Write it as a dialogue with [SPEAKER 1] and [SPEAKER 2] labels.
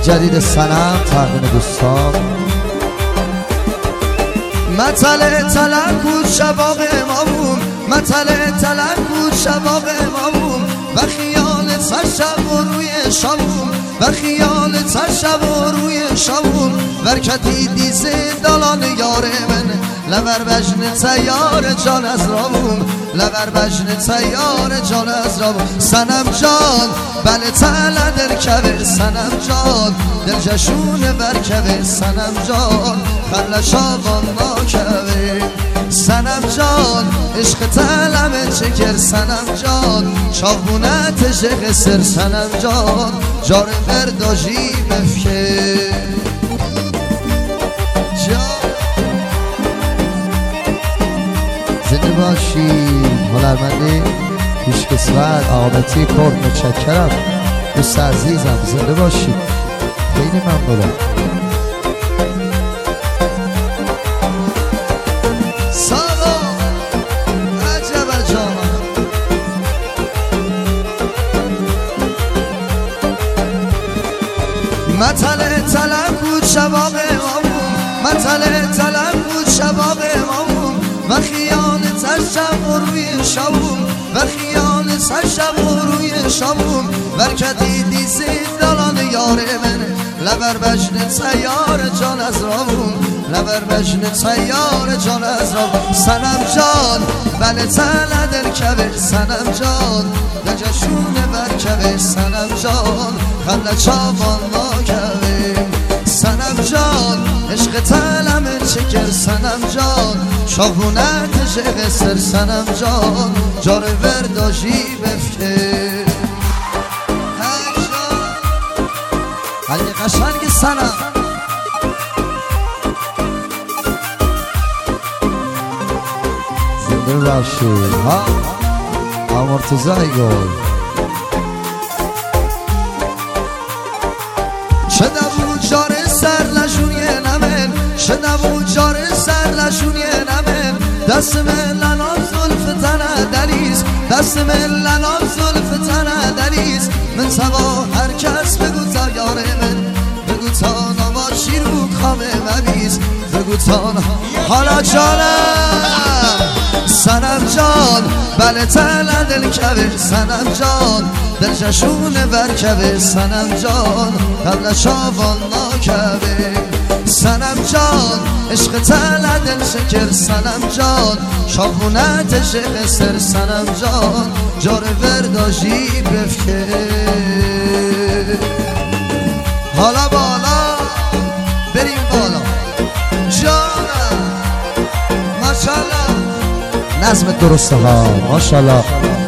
[SPEAKER 1] جدید سنم تقدیم دوستان. مطلع تلک بود شباق امامون، مطلع تلک بود شباق امامون و خیال شب و روی شامون، و خیال شب و روی شامون برکتی دیزه دالان یار من لبر بجن تیار جان از رامون، لبر بجن تیار جان از رامون. سنم جان بله تله در کبه سنم جان دل جشون برکبه سنم جان خل شابان ناکبه سنم جان عشق تلم چکر سنم جان چابونت جغ سر سنم جان جار برداجی بفکر زنده باشی هنرمندی پیشکسوت آقابتی کرد. متشکرم دوست عزیزم، زنده باشی، خیلی ممنونم. سالا عجب جانا مطلع تلک بود شباق امامون، مطلع تلک بود شباق امامون و خیال شب و روی شامون، و خیال شب و روی شامون برکتی دیزی دالان یار من لبر بجن تیار جان از رامون، لبر بجن تیار جان از رامون. سنم جان بله تله در کبه سنم جان نجشون برکبه سنم جان خل چاوان ناکبه سنم جان عشق تلم چکر سنم جان شابونت جغ سر سنم جان جار ورداجی بفکر حلی قشنگ سنم زنده باشی ها مرتضی گل چه نبود جار سر لشونی نمن، چه نبود جار سر لشونی نمن دست من لنام زلف تنه دلیز، دست من لنام زلف تنه دلیز من سوا هر کس بگو تا یار من بگو تا نماشی رو خامه مبیز بگو تا حالا جانم سنم جان بله تله دل کبه سنم جان دل جشون برکبه سنم جان قبل شابان ناکبه سنم جان عشق تله دل شکر سنم جان شابونت جغ سر سنم جان جار ورداجی بفکر حالا بالا بریم بالا جانم ماشاءالله نظم درسته ها ماشاءالله